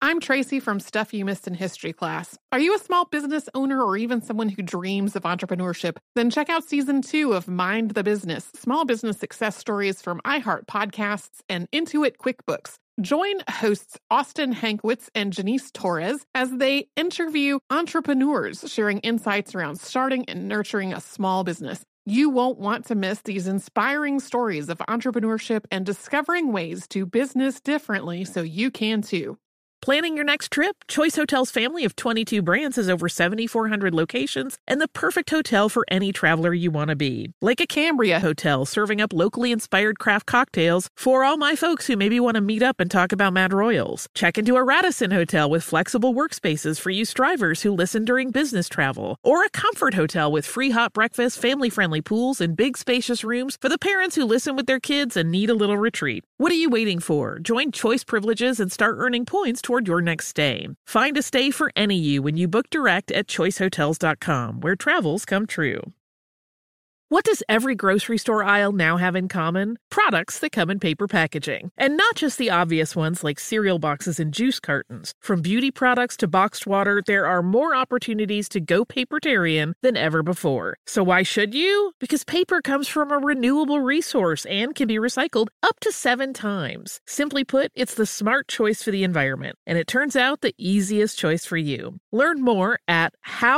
I'm Tracy from Stuff You Missed in History class. Are you a small business owner or even someone who dreams of entrepreneurship? Then check out Season 2 of Mind the Business, small business success stories from iHeart Podcasts and Intuit QuickBooks. Join hosts Austin Hankwitz and Janice Torres as they interview entrepreneurs sharing insights around starting and nurturing a small business. You won't want to miss these inspiring stories of entrepreneurship and discovering ways to business differently so you can too. Planning your next trip? Choice Hotels' family of 22 brands has over 7,400 locations and the perfect hotel for any traveler you want to be. Like a Cambria Hotel, serving up locally inspired craft cocktails for all my folks who maybe want to meet up and talk about Mad Royals. Check into a Radisson Hotel with flexible workspaces for you strivers who listen during business travel. Or a Comfort Hotel with free hot breakfast, family-friendly pools, and big spacious rooms for the parents who listen with their kids and need a little retreat. What are you waiting for? Join Choice Privileges and start earning points toward your next stay. Find a stay for any you when you book direct at choicehotels.com, where travels come true. What does every grocery store aisle now have in common? Products that come in paper packaging. And not just the obvious ones like cereal boxes and juice cartons. From beauty products to boxed water, there are more opportunities to go papertarian than ever before. So why should you? Because paper comes from a renewable resource and can be recycled up to 7 times. Simply put, it's the smart choice for the environment. And it turns out the easiest choice for you. Learn more at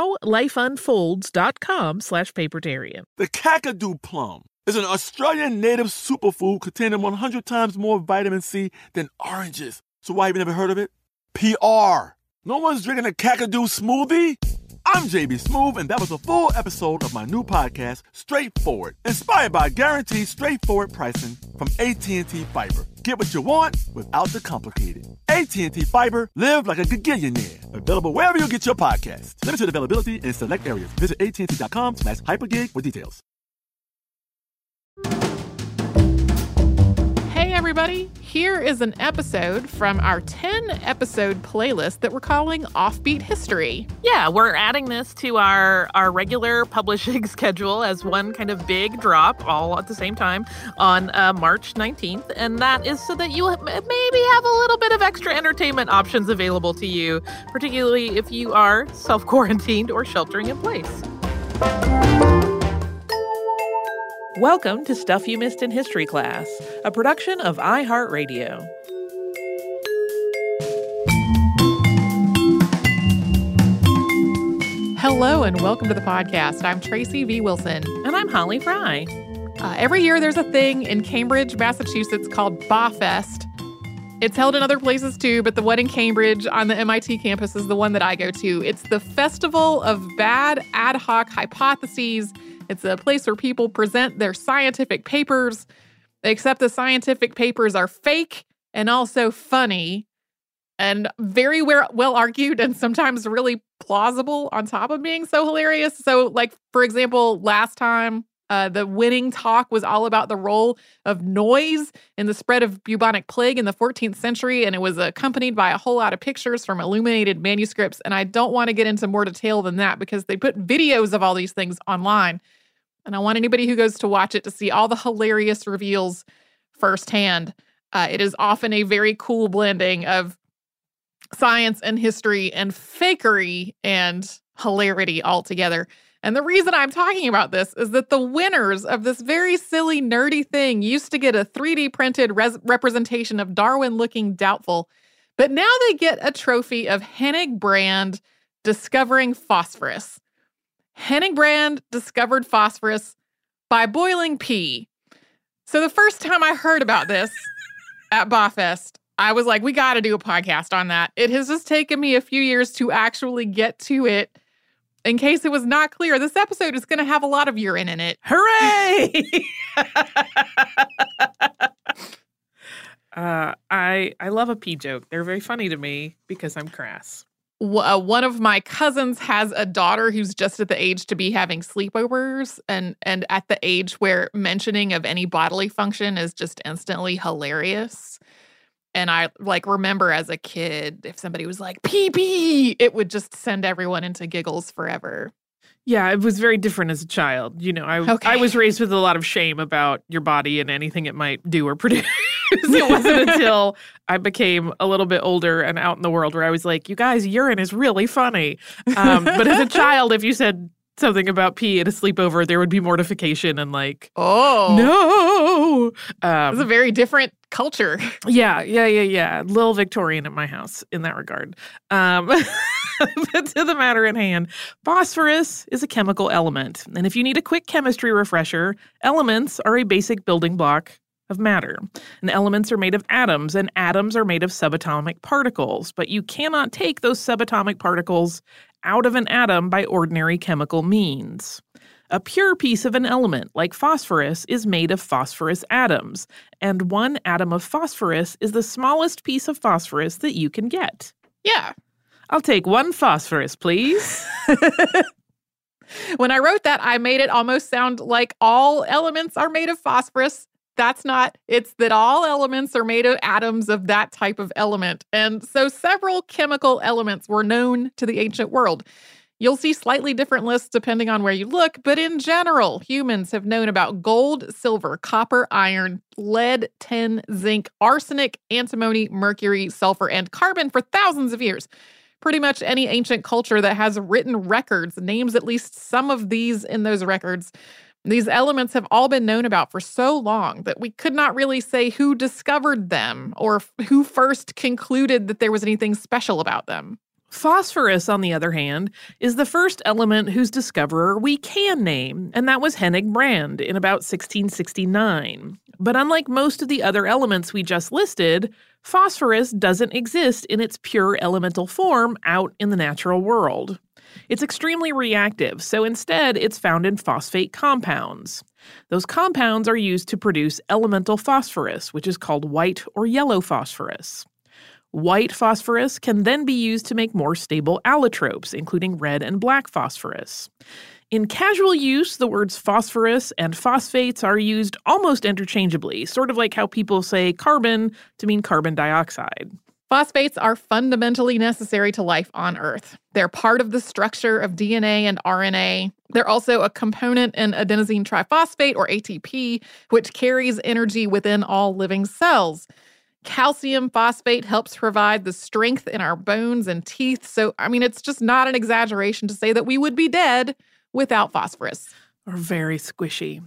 howlifeunfolds.com/papertarian. The Kakadu plum is an Australian native superfood containing 100 times more vitamin C than oranges. So why have you never heard of it? PR. No one's drinking a Kakadu smoothie? I'm JB Smoove, and that was a full episode of my new podcast, Straightforward, inspired by guaranteed straightforward pricing from AT&T Fiber. Get what you want without the complicated. AT&T Fiber, live like a gigillionaire. Available wherever you get your podcasts. Limited availability in select areas. Visit AT&T.com/hypergig for details. Hey everybody, here is an episode from our 10-episode playlist that we're calling Offbeat History. Yeah, we're adding this to our regular publishing schedule as one kind of big drop all at the same time on March 19th. And that is so that you maybe have a little bit of extra entertainment options available to you, particularly if you are self-quarantined or sheltering in place. Welcome to Stuff You Missed in History Class, a production of iHeartRadio. Hello and welcome to the podcast. I'm Tracy V. Wilson. And I'm Holly Fry. Every year there's a thing in Cambridge, Massachusetts called BAHFest. It's held in other places too, but the one in Cambridge on the MIT campus is the one that I go to. It's the Festival of Bad Ad Hoc Hypotheses. It's a place where people present their scientific papers, except the scientific papers are fake and also funny and very well argued and sometimes really plausible on top of being so hilarious. So, like, for example, last time, the winning talk was all about the role of noise in the spread of bubonic plague in the 14th century, and it was accompanied by a whole lot of pictures from illuminated manuscripts. And I don't want to get into more detail than that because they put videos of all these things online. And I want anybody who goes to watch it to see all the hilarious reveals firsthand. It is often a very cool blending of science and history and fakery and hilarity all together. And the reason I'm talking about this is that the winners of this very silly, nerdy thing used to get a 3D printed representation of Darwin looking doubtful. But now they get a trophy of Hennig Brand discovering phosphorus. Hennig Brand discovered phosphorus by boiling pee. So the first time I heard about this at BAHFest, I was like, we got to do a podcast on that. It has just taken me a few years to actually get to it. In case it was not clear, this episode is going to have a lot of urine in it. Hooray! I love a pee joke. They're very funny to me because I'm crass. One of my cousins has a daughter who's just at the age to be having sleepovers and at the age where mentioning of any bodily function is just instantly hilarious. And I remember as a kid, if somebody was like, pee, it would just send everyone into giggles forever. Yeah, it was very different as a child. You know, I was raised with a lot of shame about your body and anything it might do or produce. It wasn't until I became a little bit older and out in the world where I was like, you guys, urine is really funny. But as a child, if you said something about pee at a sleepover, there would be mortification and like, oh, no. It's a very different culture. Yeah. Little Victorian at my house in that regard. But to the matter at hand, phosphorus is a chemical element. And if you need a quick chemistry refresher, elements are a basic building block of matter. And elements are made of atoms, and atoms are made of subatomic particles. But you cannot take those subatomic particles out of an atom by ordinary chemical means. A pure piece of an element, like phosphorus, is made of phosphorus atoms, and one atom of phosphorus is the smallest piece of phosphorus that you can get. Yeah. I'll take one phosphorus, please. When I wrote that, I made it almost sound like all elements are made of phosphorus. That's not. It's that all elements are made of atoms of that type of element. And so several chemical elements were known to the ancient world. You'll see slightly different lists depending on where you look, but in general, humans have known about gold, silver, copper, iron, lead, tin, zinc, arsenic, antimony, mercury, sulfur, and carbon for thousands of years. Pretty much any ancient culture that has written records names at least some of these in those records. These elements have all been known about for so long that we could not really say who discovered them or who first concluded that there was anything special about them. Phosphorus, on the other hand, is the first element whose discoverer we can name, and that was Hennig Brand in about 1669. But unlike most of the other elements we just listed, phosphorus doesn't exist in its pure elemental form out in the natural world. It's extremely reactive, so instead it's found in phosphate compounds. Those compounds are used to produce elemental phosphorus, which is called white or yellow phosphorus. White phosphorus can then be used to make more stable allotropes, including red and black phosphorus. In casual use, the words phosphorus and phosphates are used almost interchangeably, sort of like how people say carbon to mean carbon dioxide. Phosphates are fundamentally necessary to life on Earth. They're part of the structure of DNA and RNA. They're also a component in adenosine triphosphate, or ATP, which carries energy within all living cells. Calcium phosphate helps provide the strength in our bones and teeth. So, it's just not an exaggeration to say that we would be dead without phosphorus. Or very squishy.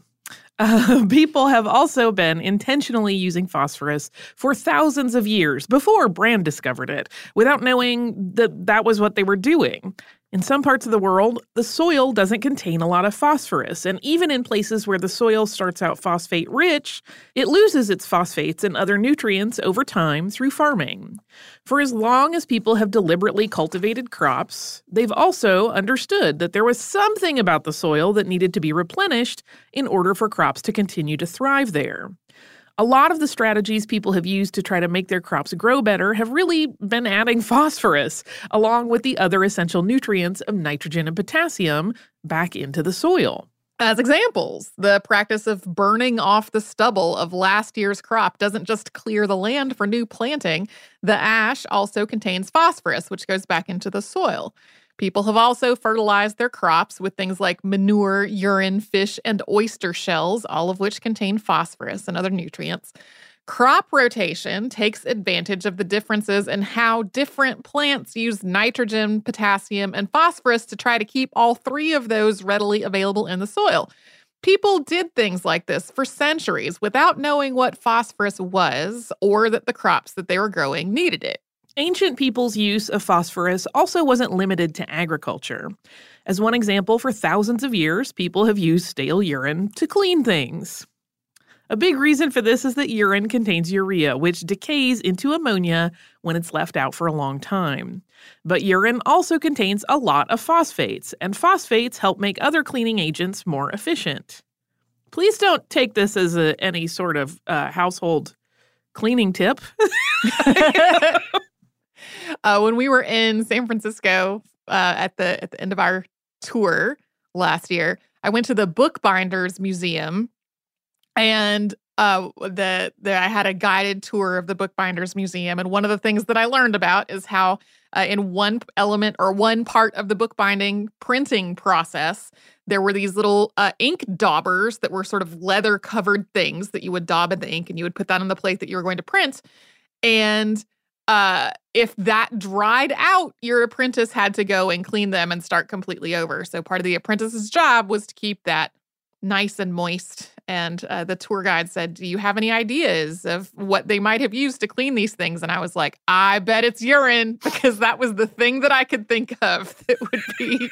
People have also been intentionally using phosphorus for thousands of years before Brand discovered it, without knowing that that was what they were doing. In some parts of the world, the soil doesn't contain a lot of phosphorus, and even in places where the soil starts out phosphate-rich, it loses its phosphates and other nutrients over time through farming. For as long as people have deliberately cultivated crops, they've also understood that there was something about the soil that needed to be replenished in order for crops to continue to thrive there. A lot of the strategies people have used to try to make their crops grow better have really been adding phosphorus, along with the other essential nutrients of nitrogen and potassium, back into the soil. As examples, the practice of burning off the stubble of last year's crop doesn't just clear the land for new planting. The ash also contains phosphorus, which goes back into the soil. People have also fertilized their crops with things like manure, urine, fish, and oyster shells, all of which contain phosphorus and other nutrients. Crop rotation takes advantage of the differences in how different plants use nitrogen, potassium, and phosphorus to try to keep all three of those readily available in the soil. People did things like this for centuries without knowing what phosphorus was or that the crops that they were growing needed it. Ancient people's use of phosphorus also wasn't limited to agriculture. As one example, for thousands of years, people have used stale urine to clean things. A big reason for this is that urine contains urea, which decays into ammonia when it's left out for a long time. But urine also contains a lot of phosphates, and phosphates help make other cleaning agents more efficient. Please don't take this as any sort of household cleaning tip. When we were in San Francisco at the end of our tour last year, I went to the Bookbinders Museum, and I had a guided tour of the Bookbinders Museum, and one of the things that I learned about is how in one element or one part of the bookbinding printing process, there were these little ink daubers that were sort of leather-covered things that you would daub in the ink, and you would put that on the plate that you were going to print. And if that dried out, your apprentice had to go and clean them and start completely over. So part of the apprentice's job was to keep that nice and moist. And the tour guide said, "Do you have any ideas of what they might have used to clean these things?" And I was like, "I bet it's urine," because that was the thing that I could think of that would be,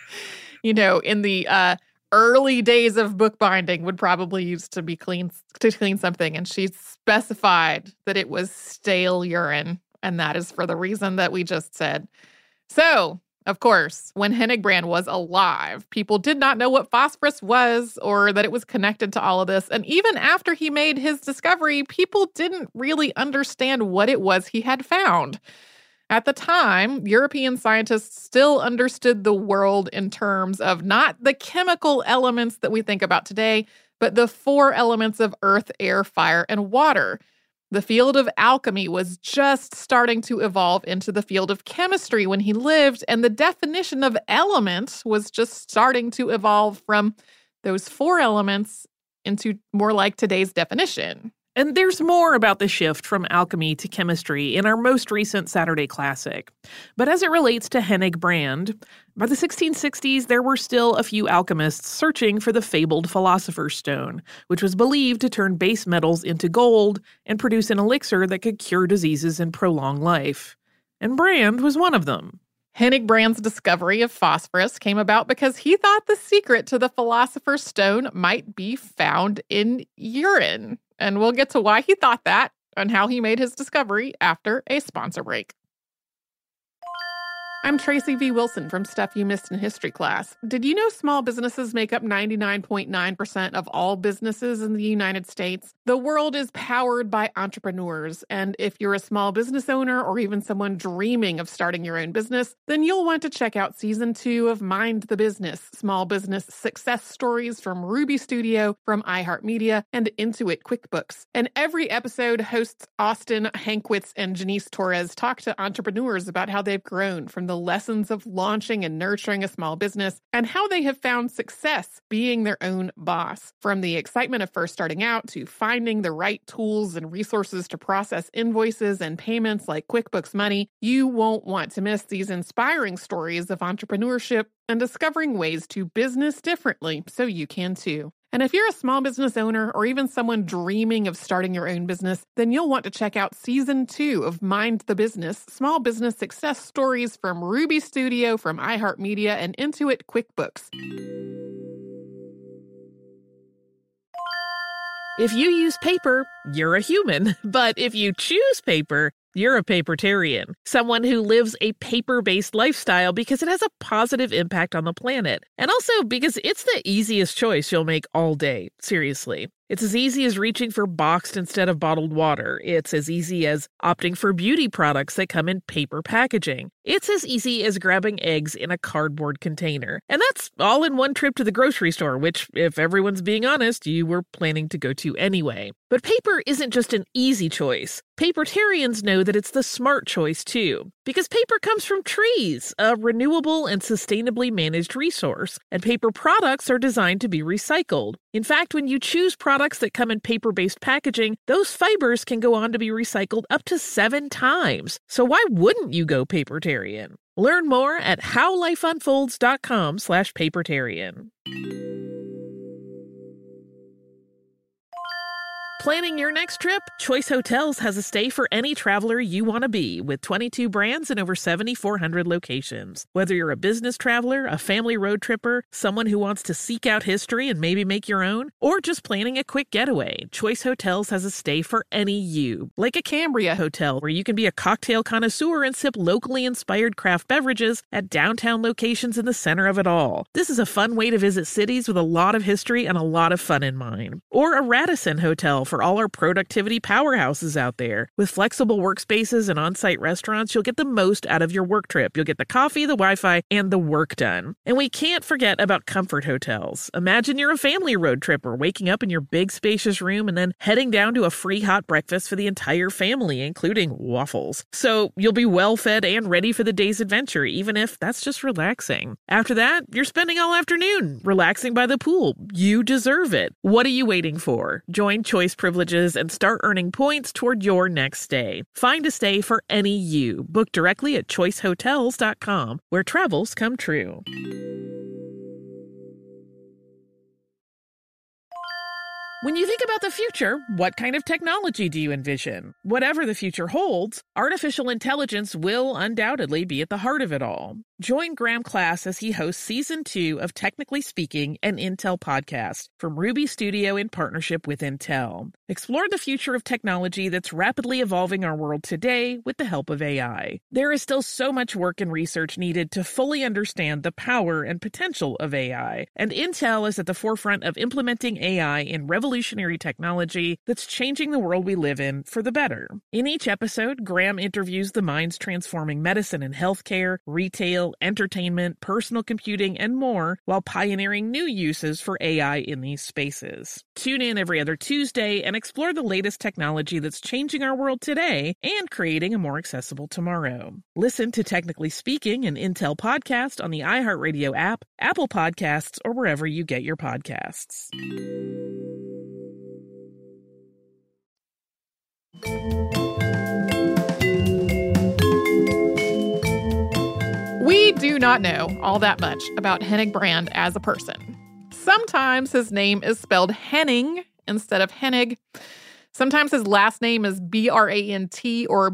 in the early days of bookbinding would probably use to clean something. And she specified that it was stale urine. And that is for the reason that we just said. So, of course, when Hennig was alive, people did not know what phosphorus was or that it was connected to all of this. And even after he made his discovery, people didn't really understand what it was he had found. At the time, European scientists still understood the world in terms of not the chemical elements that we think about today, but the 4 elements of earth, air, fire, and water. The field of alchemy was just starting to evolve into the field of chemistry when he lived, and the definition of element was just starting to evolve from those 4 elements into more like today's definition. And there's more about the shift from alchemy to chemistry in our most recent Saturday Classic. But as it relates to Hennig Brand, by the 1660s, there were still a few alchemists searching for the fabled Philosopher's Stone, which was believed to turn base metals into gold and produce an elixir that could cure diseases and prolong life. And Brand was one of them. Hennig Brand's discovery of phosphorus came about because he thought the secret to the Philosopher's Stone might be found in urine. And we'll get to why he thought that and how he made his discovery after a sponsor break. I'm Tracy V. Wilson from Stuff You Missed in History Class. Did you know small businesses make up 99.9% of all businesses in the United States? The world is powered by entrepreneurs, and if you're a small business owner or even someone dreaming of starting your own business, then you'll want to check out Season 2 of Mind the Business, Small Business Success Stories from Ruby Studio, from iHeartMedia, and Intuit QuickBooks. And every episode, hosts Austin Hankwitz and Janice Torres talk to entrepreneurs about how they've grown from the lessons of launching and nurturing a small business and how they have found success being their own boss. From the excitement of first starting out to finding the right tools and resources to process invoices and payments like QuickBooks Money, you won't want to miss these inspiring stories of entrepreneurship and discovering ways to business differently so you can too. And if you're a small business owner or even someone dreaming of starting your own business, then you'll want to check out Season 2 of Mind the Business, Small Business Success Stories from Ruby Studio, from iHeartMedia, and Intuit QuickBooks. If you use paper, you're a human. But if you choose paper, you're a papertarian, someone who lives a paper-based lifestyle because it has a positive impact on the planet. And also because it's the easiest choice you'll make all day. Seriously. It's as easy as reaching for boxed instead of bottled water. It's as easy as opting for beauty products that come in paper packaging. It's as easy as grabbing eggs in a cardboard container. And that's all in one trip to the grocery store, which, if everyone's being honest, you were planning to go to anyway. But paper isn't just an easy choice. Papertarians know that it's the smart choice, too. Because paper comes from trees, a renewable and sustainably managed resource. And paper products are designed to be recycled. In fact, when you choose products that come in paper-based packaging, those fibers can go on to be recycled up to 7 times. So why wouldn't you go papertarian? Learn more at howlifeunfolds.com/papertarian. Planning your next trip? Choice Hotels has a stay for any traveler you want to be, with 22 brands and over 7,400 locations. Whether you're a business traveler, a family road tripper, someone who wants to seek out history and maybe make your own, or just planning a quick getaway, Choice Hotels has a stay for any you. Like a Cambria Hotel, where you can be a cocktail connoisseur and sip locally inspired craft beverages at downtown locations in the center of it all. This is a fun way to visit cities with a lot of history and a lot of fun in mind. Or a Radisson Hotel, for all our productivity powerhouses out there. With flexible workspaces and on-site restaurants, you'll get the most out of your work trip. You'll get the coffee, the Wi-Fi, and the work done. And we can't forget about comfort hotels. Imagine you're a family road tripper waking up in your big spacious room and then heading down to a free hot breakfast for the entire family, including waffles. So you'll be well fed and ready for the day's adventure, even if that's just relaxing. After that, you're spending all afternoon relaxing by the pool. You deserve it. What are you waiting for? Join Choice Privileges and start earning points toward your next stay. Find a stay for any you. Book directly at choicehotels.com, where travels come true. When you think about the future, what kind of technology do you envision? Whatever the future holds, artificial intelligence will undoubtedly be at the heart of it all. Join Graham Class as he hosts Season 2 of Technically Speaking, an Intel podcast from Ruby Studio in partnership with Intel. Explore the future of technology that's rapidly evolving our world today with the help of AI. There is still so much work and research needed to fully understand the power and potential of AI, and Intel is at the forefront of implementing AI in revolutionary technology that's changing the world we live in for the better. In each episode, Graham interviews the minds transforming medicine and healthcare, retail, entertainment, personal computing, and more, while pioneering new uses for AI in these spaces. Tune in every other Tuesday and explore the latest technology that's changing our world today and creating a more accessible tomorrow. Listen to Technically Speaking, an Intel podcast on the iHeartRadio app, Apple Podcasts, or wherever you get your podcasts. We do not know all that much about Henning Brand as a person. Sometimes his name is spelled Henning instead of Hennig. Sometimes his last name is B-R-A-N-T or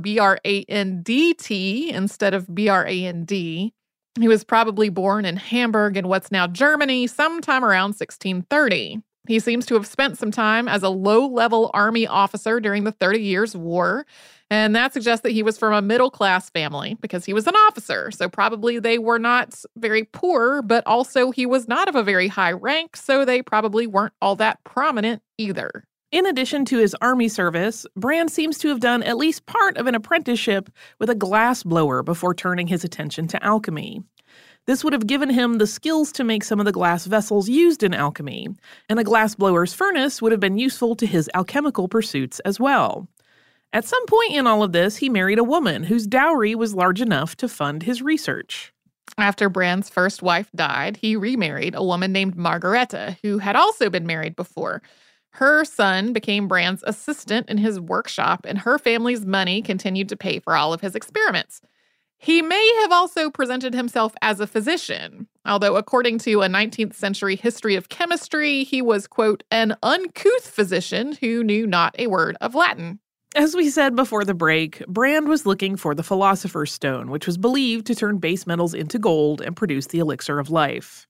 B-R-A-N-D-T instead of B-R-A-N-D. He was probably born in Hamburg in what's now Germany sometime around 1630. He seems to have spent some time as a low-level army officer during the 30 Years' War, and that suggests that he was from a middle-class family because he was an officer, so probably they were not very poor, but also he was not of a very high rank, so they probably weren't all that prominent either. In addition to his army service, Brand seems to have done at least part of an apprenticeship with a glass blower before turning his attention to alchemy. This would have given him the skills to make some of the glass vessels used in alchemy, and a glass blower's furnace would have been useful to his alchemical pursuits as well. At some point in all of this, he married a woman whose dowry was large enough to fund his research. After Brand's first wife died, he remarried a woman named Margareta, who had also been married before. Her son became Brand's assistant in his workshop, and her family's money continued to pay for all of his experiments. He may have also presented himself as a physician, although according to a 19th century history of chemistry, he was, quote, an uncouth physician who knew not a word of Latin. As we said before the break, Brand was looking for the Philosopher's Stone, which was believed to turn base metals into gold and produce the elixir of life.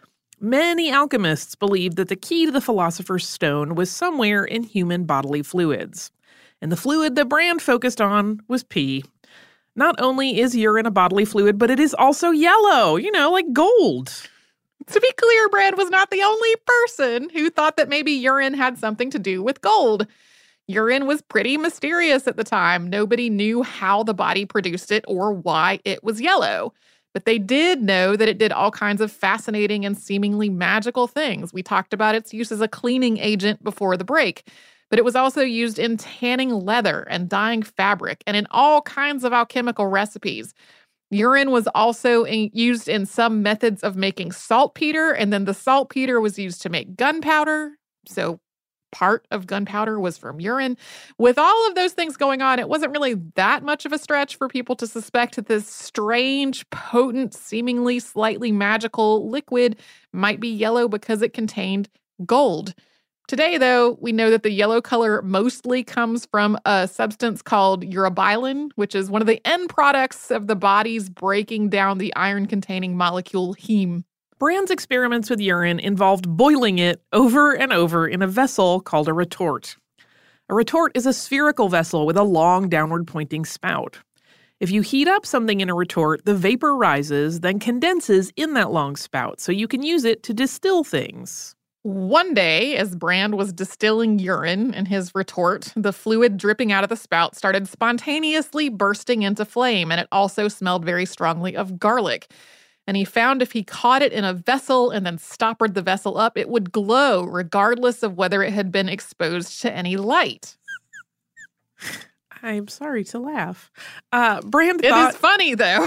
Many alchemists believed that the key to the Philosopher's Stone was somewhere in human bodily fluids, and the fluid that Brand focused on was pee. Not only is urine a bodily fluid, but it is also yellow, like gold. To be clear, Brand was not the only person who thought that maybe urine had something to do with gold. Urine was pretty mysterious at the time. Nobody knew how the body produced it or why it was yellow. But they did know that it did all kinds of fascinating and seemingly magical things. We talked about its use as a cleaning agent before the break. But it was also used in tanning leather and dyeing fabric and in all kinds of alchemical recipes. Urine was also used in some methods of making saltpeter, and then the saltpeter was used to make gunpowder. So part of gunpowder was from urine. With all of those things going on, it wasn't really that much of a stretch for people to suspect that this strange, potent, seemingly slightly magical liquid might be yellow because it contained gold. Today, though, we know that the yellow color mostly comes from a substance called urobilin, which is one of the end products of the body's breaking down the iron-containing molecule heme. Brand's experiments with urine involved boiling it over and over in a vessel called a retort. A retort is a spherical vessel with a long downward-pointing spout. If you heat up something in a retort, the vapor rises, then condenses in that long spout, so you can use it to distill things. One day, as Brand was distilling urine in his retort, the fluid dripping out of the spout started spontaneously bursting into flame, and it also smelled very strongly of garlic. And he found if he caught it in a vessel and then stoppered the vessel up, it would glow regardless of whether it had been exposed to any light. I'm sorry to laugh. Brand It thought... is funny, though.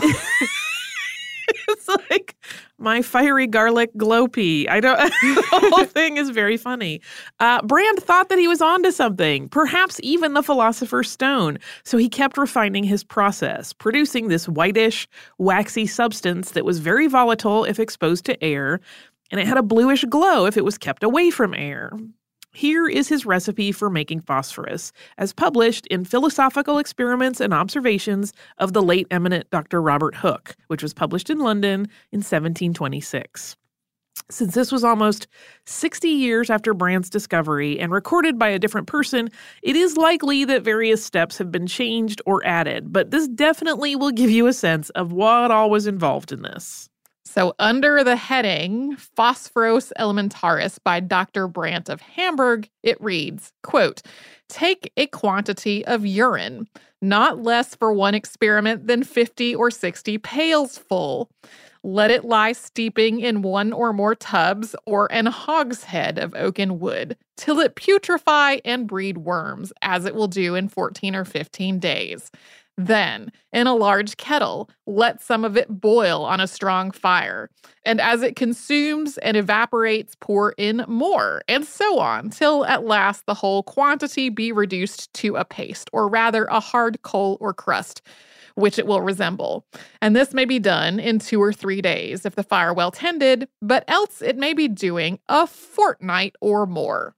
It's like my fiery garlic glow pea. The whole thing is very funny. Brand thought that he was onto something, perhaps even the Philosopher's Stone. So he kept refining his process, producing this whitish, waxy substance that was very volatile if exposed to air, and it had a bluish glow if it was kept away from air. Here is his recipe for making phosphorus, as published in Philosophical Experiments and Observations of the late eminent Dr. Robert Hooke, which was published in London in 1726. Since this was almost 60 years after Brand's discovery and recorded by a different person, it is likely that various steps have been changed or added, but this definitely will give you a sense of what all was involved in this. So under the heading Phosphoros Elementaris by Dr. Brandt of Hamburg, it reads, quote, "Take a quantity of urine, not less for one experiment than 50 or 60 pails full. Let it lie steeping in one or more tubs or an hogshead of oaken wood, till it putrefy and breed worms, as it will do in 14 or 15 days. Then, in a large kettle, let some of it boil on a strong fire, and as it consumes and evaporates, pour in more, and so on, till at last the whole quantity be reduced to a paste, or rather a hard coal or crust, which it will resemble. And this may be done in 2 or 3 days, if the fire well tended, but else it may be doing a fortnight or more."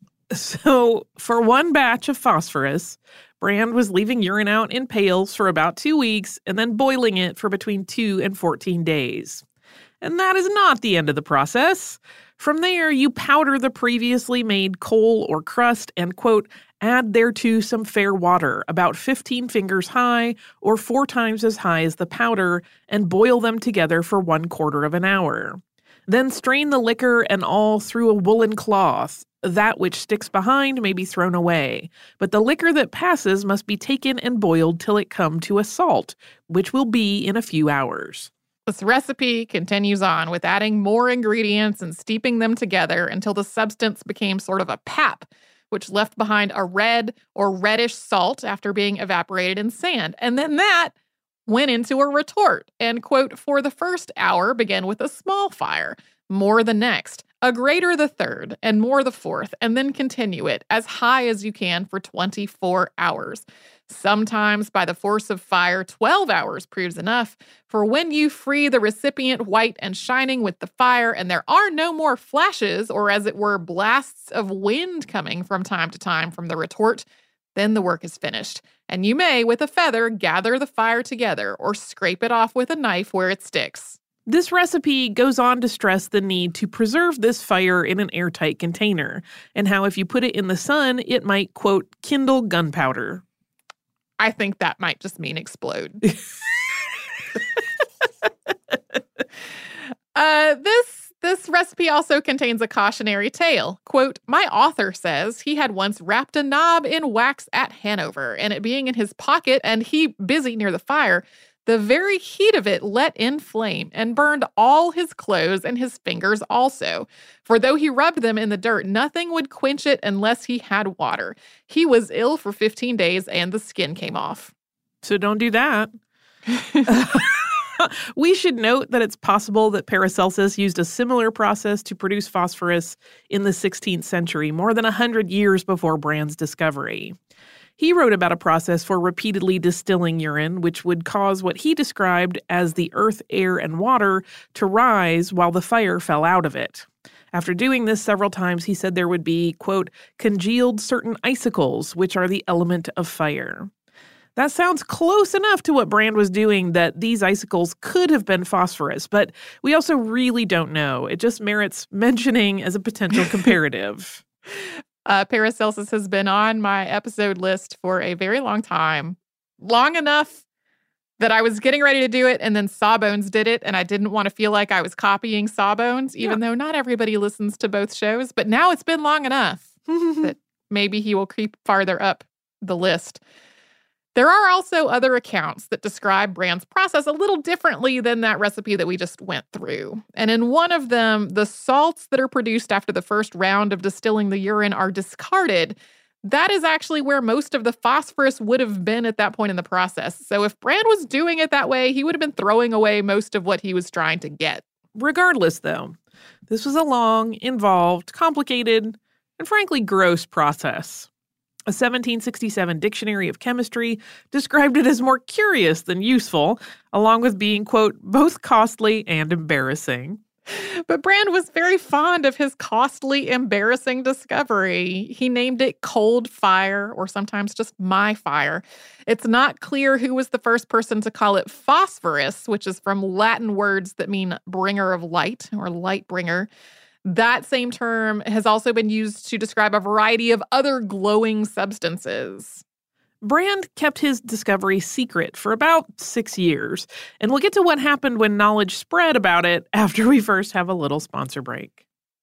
So, for one batch of phosphorus, Brand was leaving urine out in pails for about 2 weeks and then boiling it for between 2 and 14 days. And that is not the end of the process. From there, you powder the previously made coal or crust and, quote, add thereto some fair water, about 15 fingers high or 4 times as high as the powder, and boil them together for 1/4 of an hour. Then strain the liquor and all through a woolen cloth. That which sticks behind may be thrown away, but the liquor that passes must be taken and boiled till it come to a salt, which will be in a few hours. This recipe continues on with adding more ingredients and steeping them together until the substance became sort of a pap, which left behind a red or reddish salt after being evaporated in sand. And then that went into a retort and, quote, "for the first hour begin with a small fire, more the next, a greater the third, and more the fourth, and then continue it as high as you can for 24 hours. Sometimes by the force of fire, 12 hours proves enough, for when you free the recipient white and shining with the fire, and there are no more flashes, or as it were, blasts of wind coming from time to time from the retort, then the work is finished, and you may, with a feather, gather the fire together, or scrape it off with a knife where it sticks." This recipe goes on to stress the need to preserve this fire in an airtight container, and how if you put it in the sun, it might, quote, kindle gunpowder. I think that might just mean explode. This recipe also contains a cautionary tale. Quote, "My author says he had once wrapped a knob in wax at Hanover, and it being in his pocket and he busy near the fire, the very heat of it let in flame and burned all his clothes and his fingers also. For though he rubbed them in the dirt, nothing would quench it unless he had water. He was ill for 15 days and the skin came off." So don't do that. We should note that it's possible that Paracelsus used a similar process to produce phosphorus in the 16th century, more than 100 years before Brand's discovery. He wrote about a process for repeatedly distilling urine, which would cause what he described as the earth, air, and water to rise while the fire fell out of it. After doing this several times, he said there would be, quote, congealed certain icicles, which are the element of fire. That sounds close enough to what Brand was doing that these icicles could have been phosphorus, but we also really don't know. It just merits mentioning as a potential comparative. Paracelsus has been on my episode list for a very long time. Long enough that I was getting ready to do it, and then Sawbones did it, and I didn't want to feel like I was copying Sawbones, even though not everybody listens to both shows. But now it's been long enough that maybe he will creep farther up the list. There are also other accounts that describe Brand's process a little differently than that recipe that we just went through. And in one of them, the salts that are produced after the first round of distilling the urine are discarded. That is actually where most of the phosphorus would have been at that point in the process. So if Brand was doing it that way, he would have been throwing away most of what he was trying to get. Regardless, though, this was a long, involved, complicated, and frankly gross process. A 1767 Dictionary of Chemistry described it as more curious than useful, along with being, quote, both costly and embarrassing. But Brand was very fond of his costly, embarrassing discovery. He named it Cold Fire, or sometimes just My Fire. It's not clear who was the first person to call it phosphorus, which is from Latin words that mean bringer of light, or light bringer. That same term has also been used to describe a variety of other glowing substances. Brand kept his discovery secret for about 6 years, and we'll get to what happened when knowledge spread about it after we first have a little sponsor break.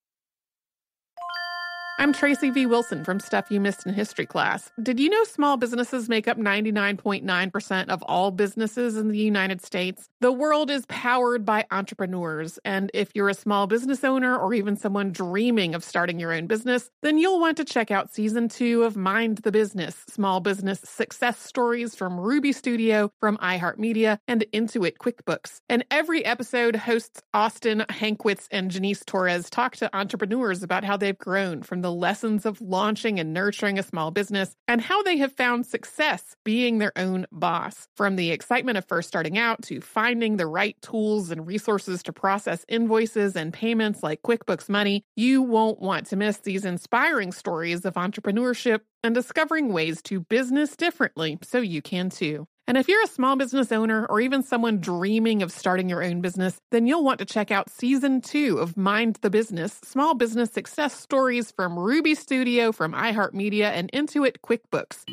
I'm Tracy V. Wilson from Stuff You Missed in History Class. Did you know small businesses make up 99.9% of all businesses in the United States? The world is powered by entrepreneurs, and if you're a small business owner or even someone dreaming of starting your own business, then you'll want to check out Season 2 of Mind the Business, small business success stories from Ruby Studio, from iHeartMedia, and Intuit QuickBooks. And every episode, hosts Austin Hankwitz and Janice Torres talk to entrepreneurs about how they've grown from the lessons of launching and nurturing a small business and how they have found success being their own boss. From the excitement of first starting out to finding the right tools and resources to process invoices and payments like QuickBooks Money, you won't want to miss these inspiring stories of entrepreneurship and discovering ways to business differently so you can too. And if you're a small business owner or even someone dreaming of starting your own business, then you'll want to check out Season 2 of Mind the Business, small business success stories from Ruby Studio, from iHeartMedia, and Intuit QuickBooks.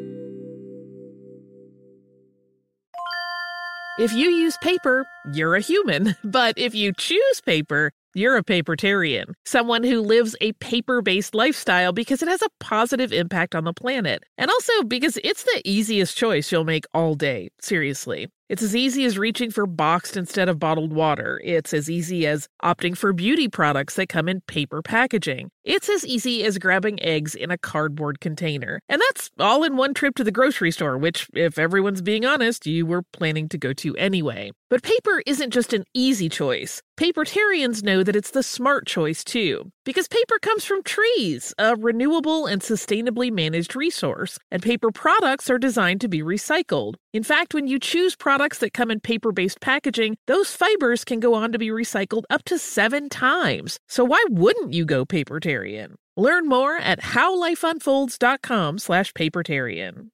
If you use paper, you're a human. But if you choose paper, you're a papertarian, someone who lives a paper-based lifestyle because it has a positive impact on the planet. And also because it's the easiest choice you'll make all day. Seriously. It's as easy as reaching for boxed instead of bottled water. It's as easy as opting for beauty products that come in paper packaging. It's as easy as grabbing eggs in a cardboard container. And that's all in one trip to the grocery store, which, if everyone's being honest, you were planning to go to anyway. But paper isn't just an easy choice. Papertarians know that it's the smart choice, too. Because paper comes from trees, a renewable and sustainably managed resource. And paper products are designed to be recycled. In fact, when you choose products that come in paper-based packaging, those fibers can go on to be recycled up to 7 times. So why wouldn't you go papertarian? Learn more at howlifeunfolds.com/papertarian.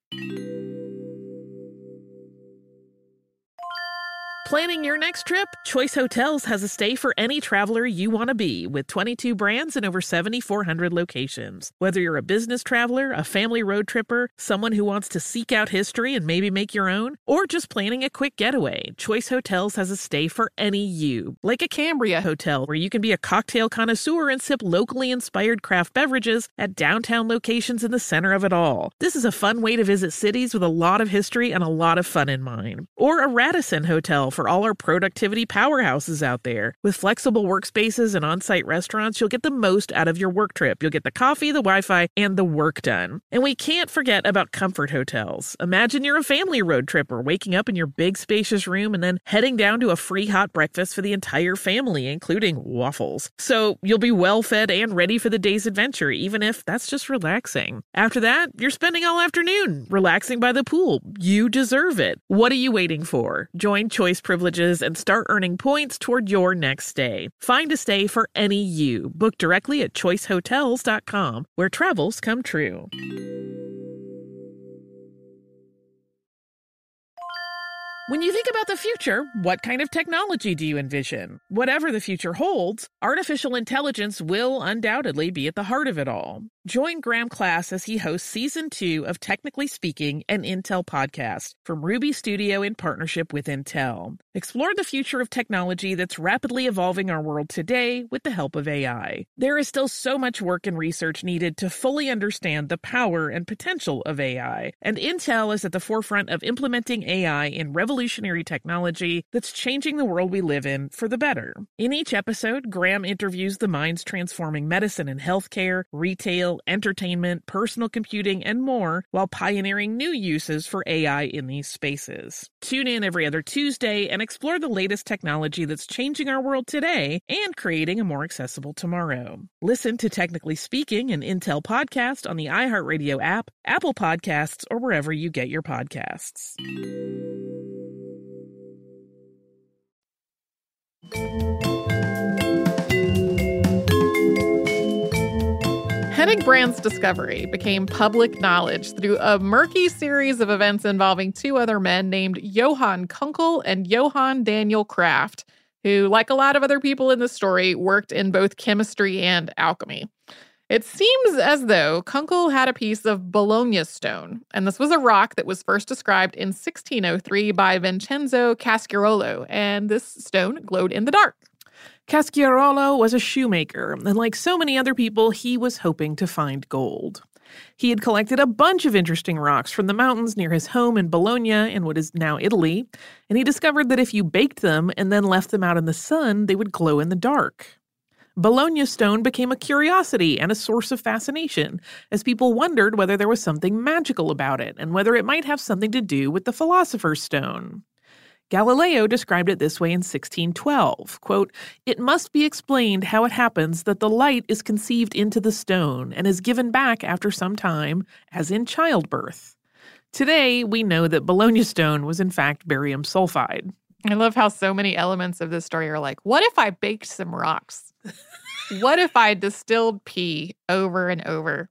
Planning your next trip? Choice Hotels has a stay for any traveler you want to be, with 22 brands and over 7,400 locations. Whether you're a business traveler, a family road tripper, someone who wants to seek out history and maybe make your own, or just planning a quick getaway, Choice Hotels has a stay for any you. Like a Cambria Hotel, where you can be a cocktail connoisseur and sip locally inspired craft beverages at downtown locations in the center of it all. This is a fun way to visit cities with a lot of history and a lot of fun in mind. Or a Radisson Hotel for all our productivity powerhouses out there. With flexible workspaces and on-site restaurants, you'll get the most out of your work trip. You'll get the coffee, the Wi-Fi, and the work done. And we can't forget about Comfort Hotels. Imagine you're a family road tripper, waking up in your big spacious room and then heading down to a free hot breakfast for the entire family, including waffles. So you'll be well fed and ready for the day's adventure, even if that's just relaxing. After that, you're spending all afternoon relaxing by the pool. You deserve it. What are you waiting for? Join Choice Privileges and start earning points toward your next stay. Find a stay for any you. Book directly at choicehotels.com, where travels come true. When you think about the future, what kind of technology do you envision? Whatever the future holds, artificial intelligence will undoubtedly be at the heart of it all. Join Graham Class as he hosts Season 2 of Technically Speaking, an Intel podcast from Ruby Studio in partnership with Intel. Explore the future of technology that's rapidly evolving our world today with the help of AI. There is still so much work and research needed to fully understand the power and potential of AI, and Intel is at the forefront of implementing AI in revolutionary technology that's changing the world we live in for the better. In each episode, Graham interviews the minds transforming medicine and healthcare, retail, entertainment, personal computing, and more, while pioneering new uses for AI in these spaces. Tune in every other Tuesday and explore the latest technology that's changing our world today and creating a more accessible tomorrow. Listen to Technically Speaking, an Intel podcast on the iHeartRadio app, Apple Podcasts, or wherever you get your podcasts. Hennig Brand's discovery became public knowledge through a murky series of events involving two other men named Johann Kunkel and Johann Daniel Kraft, who, like a lot of other people in the story, worked in both chemistry and alchemy. It seems as though Kunkel had a piece of Bologna stone, and this was a rock that was first described in 1603 by Vincenzo Casciarolo, and this stone glowed in the dark. Casciarolo was a shoemaker, and like so many other people, he was hoping to find gold. He had collected a bunch of interesting rocks from the mountains near his home in Bologna in what is now Italy, and he discovered that if you baked them and then left them out in the sun, they would glow in the dark. Bologna stone became a curiosity and a source of fascination, as people wondered whether there was something magical about it and whether it might have something to do with the Philosopher's Stone. Galileo described it this way in 1612, quote, "It must be explained how it happens that the light is conceived into the stone and is given back after some time, as in childbirth." Today, we know that Bologna stone was in fact barium sulfide. I love how so many elements of this story are like, what if I baked some rocks? What if I distilled pee over and over?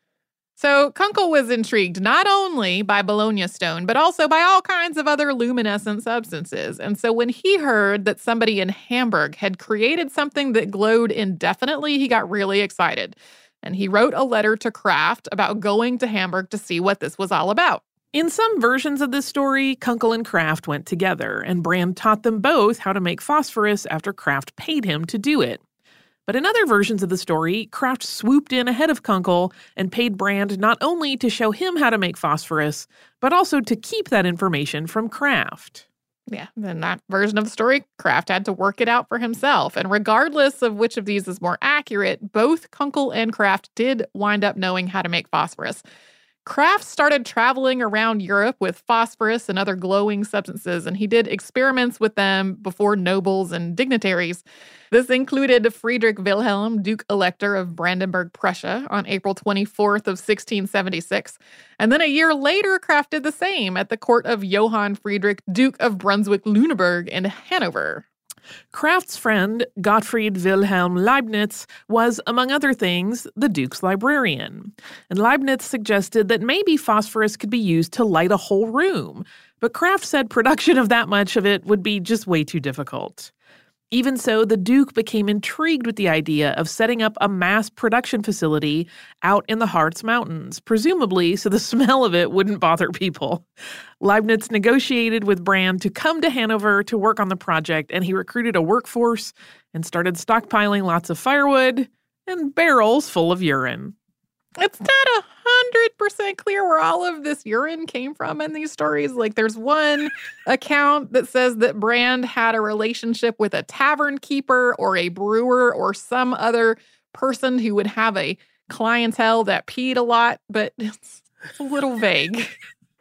So Kunkel was intrigued not only by Bologna stone, but also by all kinds of other luminescent substances. And so when he heard that somebody in Hamburg had created something that glowed indefinitely, he got really excited. And he wrote a letter to Kraft about going to Hamburg to see what this was all about. In some versions of this story, Kunkel and Kraft went together, and Brand taught them both how to make phosphorus after Kraft paid him to do it. But in other versions of the story, Kraft swooped in ahead of Kunkel and paid Brand not only to show him how to make phosphorus, but also to keep that information from Kraft. Yeah, in that version of the story, Kraft had to work it out for himself. And regardless of which of these is more accurate, both Kunkel and Kraft did wind up knowing how to make phosphorus. Kraft started traveling around Europe with phosphorus and other glowing substances, and he did experiments with them before nobles and dignitaries. This included Friedrich Wilhelm, Duke Elector of Brandenburg, Prussia, on April 24th of 1676. And then a year later, Kraft did the same at the court of Johann Friedrich, Duke of Brunswick-Lüneburg in Hanover. Kraft's friend, Gottfried Wilhelm Leibniz, was, among other things, the Duke's librarian. And Leibniz suggested that maybe phosphorus could be used to light a whole room, but Kraft said production of that much of it would be just way too difficult. Even so, the Duke became intrigued with the idea of setting up a mass production facility out in the Harz Mountains, presumably so the smell of it wouldn't bother people. Leibniz negotiated with Brand to come to Hanover to work on the project, and he recruited a workforce and started stockpiling lots of firewood and barrels full of urine. It's not 100% clear where all of this urine came from in these stories. Like, there's one account that says that Brand had a relationship with a tavern keeper or a brewer or some other person who would have a clientele that peed a lot, but it's a little vague.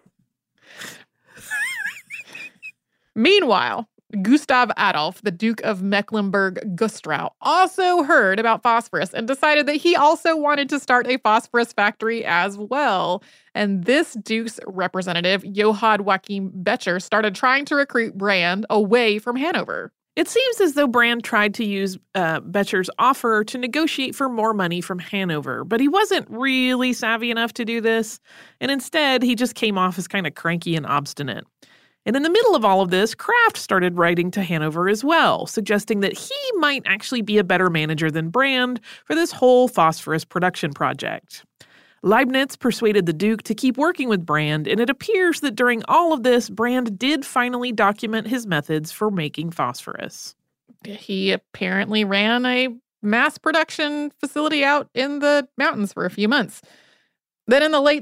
Meanwhile, Gustav Adolf, the Duke of Mecklenburg-Güstrow, also heard about phosphorus and decided that he also wanted to start a phosphorus factory as well. And this Duke's representative, Johann Joachim Becher, started trying to recruit Brand away from Hanover. It seems as though Brand tried to use Becher's offer to negotiate for more money from Hanover, but he wasn't really savvy enough to do this, and instead he just came off as kind of cranky and obstinate. And in the middle of all of this, Kraft started writing to Hanover as well, suggesting that he might actually be a better manager than Brand for this whole phosphorus production project. Leibniz persuaded the Duke to keep working with Brand, and it appears that during all of this, Brand did finally document his methods for making phosphorus. He apparently ran a mass production facility out in the mountains for a few months. Then in the late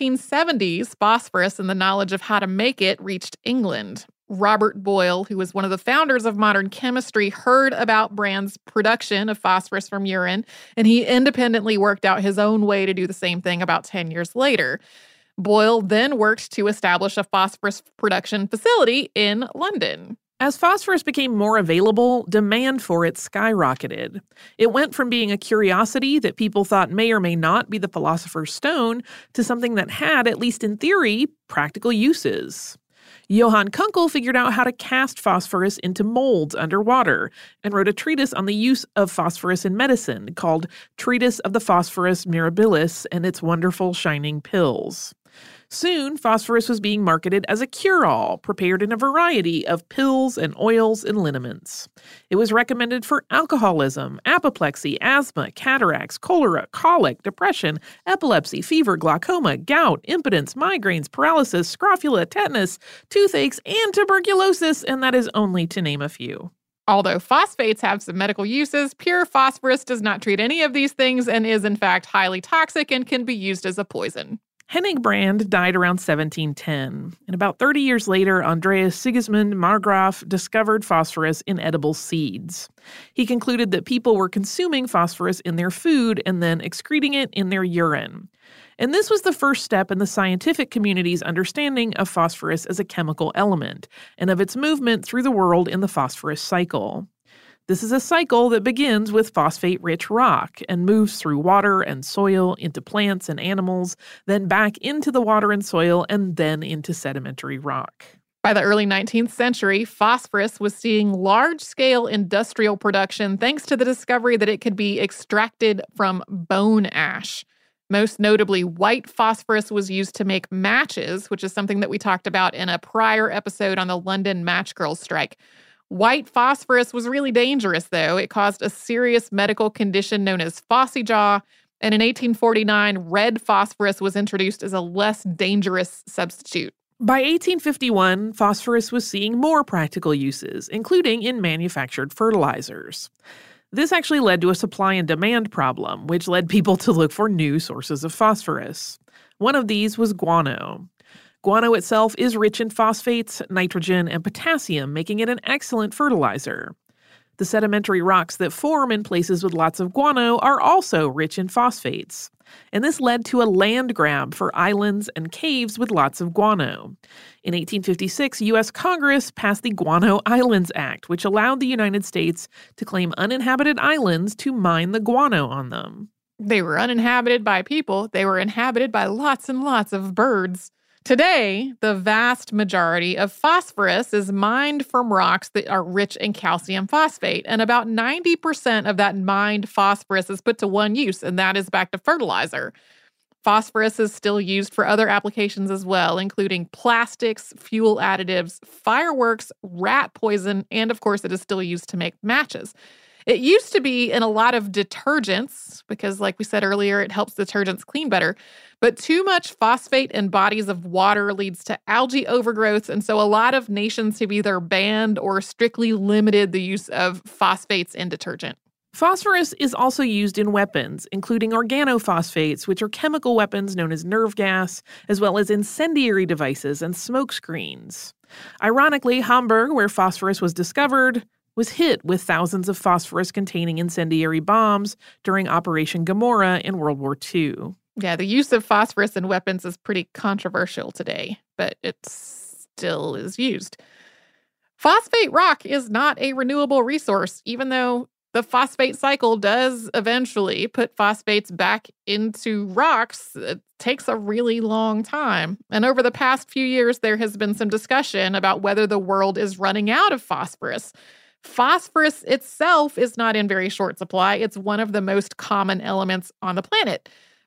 1670s, phosphorus and the knowledge of how to make it reached England. Robert Boyle, who was one of the founders of modern chemistry, heard about Brand's production of phosphorus from urine, and he independently worked out his own way to do the same thing about 10 years later. Boyle then worked to establish a phosphorus production facility in London. As phosphorus became more available, demand for it skyrocketed. It went from being a curiosity that people thought may or may not be the philosopher's stone to something that had, at least in theory, practical uses. Johann Kunkel figured out how to cast phosphorus into molds underwater and wrote a treatise on the use of phosphorus in medicine called Treatise of the Phosphorus Mirabilis and its Wonderful Shining Pills. Soon, phosphorus was being marketed as a cure-all, prepared in a variety of pills and oils and liniments. It was recommended for alcoholism, apoplexy, asthma, cataracts, cholera, colic, depression, epilepsy, fever, glaucoma, gout, impotence, migraines, paralysis, scrofula, tetanus, toothaches, and tuberculosis, and that is only to name a few. Although phosphates have some medical uses, pure phosphorus does not treat any of these things and is in fact highly toxic and can be used as a poison. Henning Brand died around 1710, and about 30 years later, Andreas Sigismund Marggraf discovered phosphorus in edible seeds. He concluded that people were consuming phosphorus in their food and then excreting it in their urine. And this was the first step in the scientific community's understanding of phosphorus as a chemical element and of its movement through the world in the phosphorus cycle. This is a cycle that begins with phosphate-rich rock and moves through water and soil into plants and animals, then back into the water and soil, and then into sedimentary rock. By the early 19th century, phosphorus was seeing large-scale industrial production thanks to the discovery that it could be extracted from bone ash. Most notably, white phosphorus was used to make matches, which is something that we talked about in a prior episode on the London Match Girls strike. White phosphorus was really dangerous, though. It caused a serious medical condition known as phossy jaw, and in 1849, red phosphorus was introduced as a less dangerous substitute. By 1851, phosphorus was seeing more practical uses, including in manufactured fertilizers. This actually led to a supply and demand problem, which led people to look for new sources of phosphorus. One of these was guano. Guano itself is rich in phosphates, nitrogen, and potassium, making it an excellent fertilizer. The sedimentary rocks that form in places with lots of guano are also rich in phosphates. And this led to a land grab for islands and caves with lots of guano. In 1856, U.S. Congress passed the Guano Islands Act, which allowed the United States to claim uninhabited islands to mine the guano on them. They were uninhabited by people. They were inhabited by lots and lots of birds. Today, the vast majority of phosphorus is mined from rocks that are rich in calcium phosphate, and about 90% of that mined phosphorus is put to one use, and that is back to fertilizer. Phosphorus is still used for other applications as well, including plastics, fuel additives, fireworks, rat poison, and of course, it is still used to make matches. It used to be in a lot of detergents because, like we said earlier, it helps detergents clean better. But too much phosphate in bodies of water leads to algae overgrowth, and so a lot of nations have either banned or strictly limited the use of phosphates in detergent. Phosphorus is also used in weapons, including organophosphates, which are chemical weapons known as nerve gas, as well as incendiary devices and smoke screens. Ironically, Hamburg, where phosphorus was discovered, was hit with thousands of phosphorus-containing incendiary bombs during Operation Gomorrah in World War II. Yeah, the use of phosphorus in weapons is pretty controversial today, but it still is used. Phosphate rock is not a renewable resource, even though the phosphate cycle does eventually put phosphates back into rocks. It takes a really long time. And over the past few years, there has been some discussion about whether the world is running out of phosphorus. Phosphorus itself is not in very short supply. It's one of the most common elements on the planet.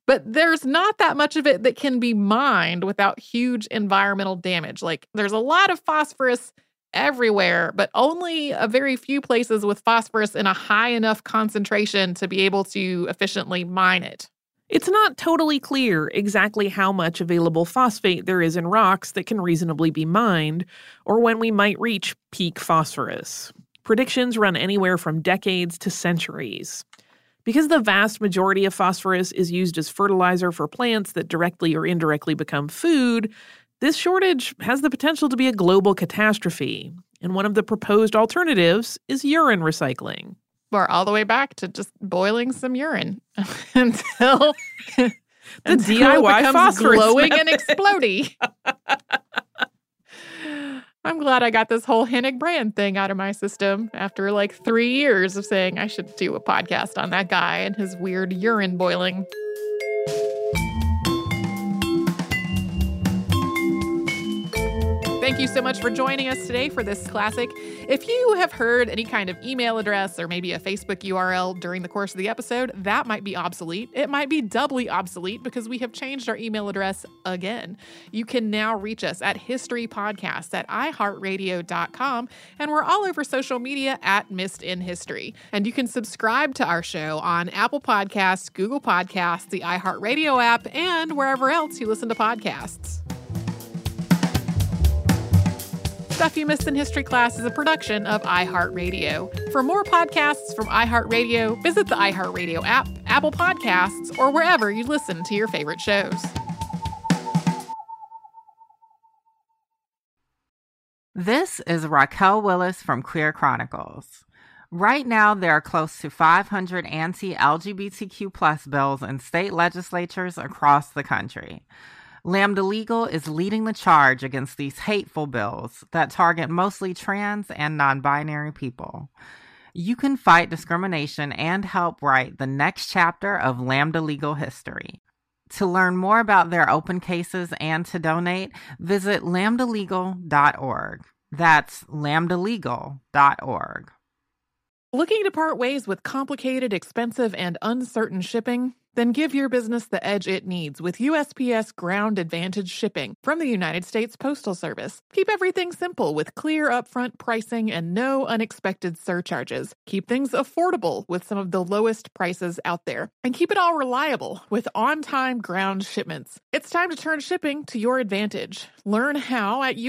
But there's not that much of it that can be mined without huge environmental damage. Like, there's a lot of phosphorus everywhere, but only a very few places with phosphorus in a high enough concentration to be able to efficiently mine it. It's not totally clear exactly how much available phosphate there is in rocks that can reasonably be mined, or when we might reach peak phosphorus. Predictions run anywhere from decades to centuries. Because the vast majority of phosphorus is used as fertilizer for plants that directly or indirectly become food, this shortage has the potential to be a global catastrophe. And one of the proposed alternatives is urine recycling. Or all the way back to just boiling some urine until the DIY phosphorus glowing method. and exploding. I'm glad I got this whole Hennig Brand thing out of my system after like 3 years of saying I should do a podcast on that guy and his weird urine boiling. Thank you so much for joining us today for this classic. If you have heard any kind of email address or maybe a Facebook URL during the course of the episode, that might be obsolete. It might be doubly obsolete because we have changed our email address again. You can now reach us at historypodcast@iheartradio.com, and we're all over social media at Missed in History. And you can subscribe to our show on Apple Podcasts, Google Podcasts, the iHeartRadio app, and wherever else you listen to podcasts. Stuff You Missed in History Class is a production of iHeartRadio. For more podcasts from iHeartRadio, visit the iHeartRadio app, Apple Podcasts, or wherever you listen to your favorite shows. This is Raquel Willis from Queer Chronicles. Right now, there are close to 500 anti-LGBTQ+ bills in state legislatures across the country. Lambda Legal is leading the charge against these hateful bills that target mostly trans and non-binary people. You can fight discrimination and help write the next chapter of Lambda Legal history. To learn more about their open cases and to donate, visit lambdalegal.org. That's lambdalegal.org. Looking to part ways with complicated, expensive, and uncertain shipping? Then give your business the edge it needs with USPS Ground Advantage shipping from the United States Postal Service. Keep everything simple with clear upfront pricing and no unexpected surcharges. Keep things affordable with some of the lowest prices out there. And keep it all reliable with on-time ground shipments. It's time to turn shipping to your advantage. Learn how at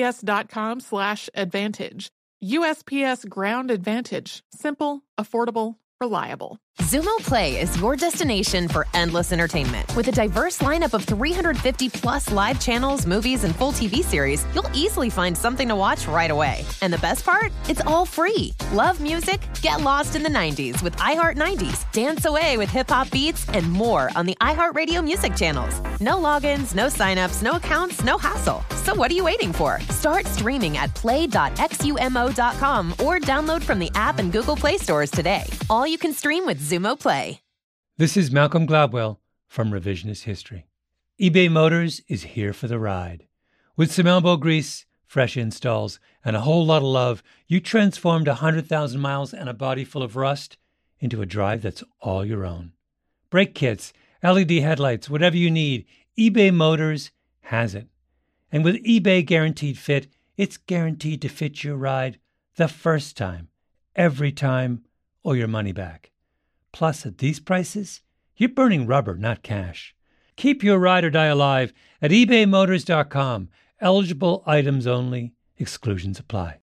USPS.com/advantage. USPS Ground Advantage. Simple, affordable, reliable. Xumo Play is your destination for endless entertainment. With a diverse lineup of 350-plus live channels, movies, and full TV series, you'll easily find something to watch right away. And the best part? It's all free. Love music? Get lost in the 90s with iHeart 90s, dance away with hip-hop beats, and more on the iHeartRadio music channels. No logins, no signups, no accounts, no hassle. So what are you waiting for? Start streaming at play.xumo.com or download from the app and Google Play stores today. All you can stream with Xumo Play. This is Malcolm Gladwell from Revisionist History. eBay Motors is here for the ride. With some elbow grease, fresh installs, and a whole lot of love, you transformed 100,000 miles and a body full of rust into a drive that's all your own. Brake kits, LED headlights, whatever you need, eBay Motors has it. And with eBay Guaranteed Fit, it's guaranteed to fit your ride the first time, every time, or your money back. Plus, at these prices, you're burning rubber, not cash. Keep your ride or die alive at ebaymotors.com. Eligible items only. Exclusions apply.